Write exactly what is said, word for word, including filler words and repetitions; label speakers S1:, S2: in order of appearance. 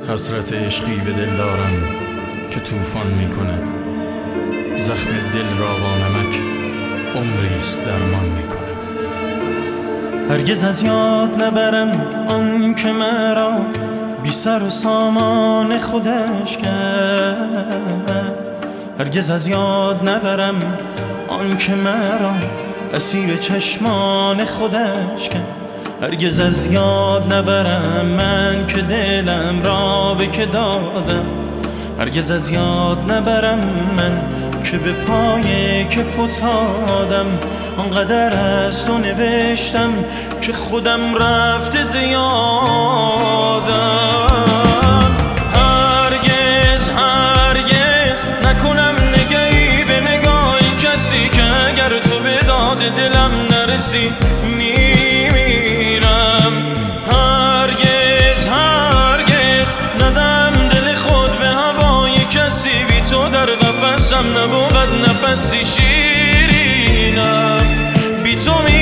S1: حسرت عشقی به دل دارم که طوفان می کند، زخم دل را با نمک عمریست درمان می کند.
S2: هرگز از یاد نبرم آن که مرا بی سر و سامان خودش کرد. هرگز از یاد نبرم آن که مرا اسیر چشمان خودش کرد. هرگز از یاد نبرم من که دلم را به که دادم. هرگز از یاد نبرم من که به پای که فتادم. آنقدر از تو نوشتم که خودم رفته زیادم. هرگز هرگز نکنم نگهی به نگاهی کسی که اگر تو به داد دلم نرسی میمیرم. هرگز هرگز ندم دل خود به هوای کسی، بی تو در قفسم نبود نفسی شیرینم. بی تو می